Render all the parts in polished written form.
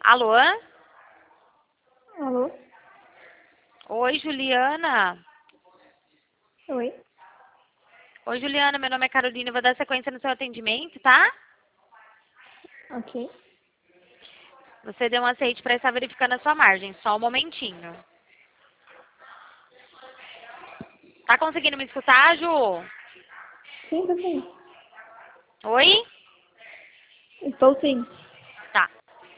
Alô? Alô? Oi, Juliana. Oi? Oi, Juliana, meu nome é Carolina, eu vou dar sequência no seu atendimento, tá? Ok. Você deu um aceite para estar verificando a sua margem, só um momentinho. Tá conseguindo me escutar, Ju? Sim, tô sim. Oi? Estou sim. Tá.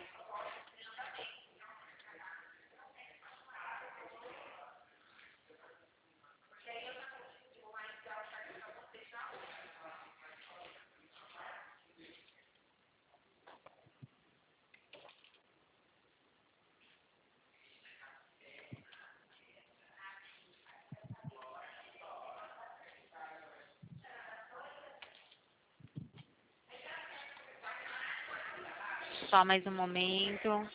Só mais um momento.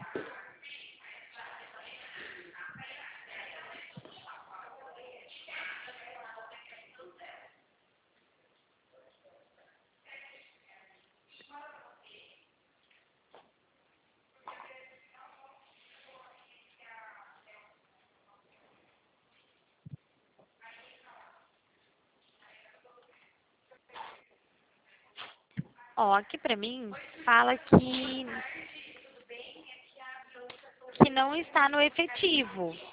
Ó, aqui pra mim fala que não está no efetivo.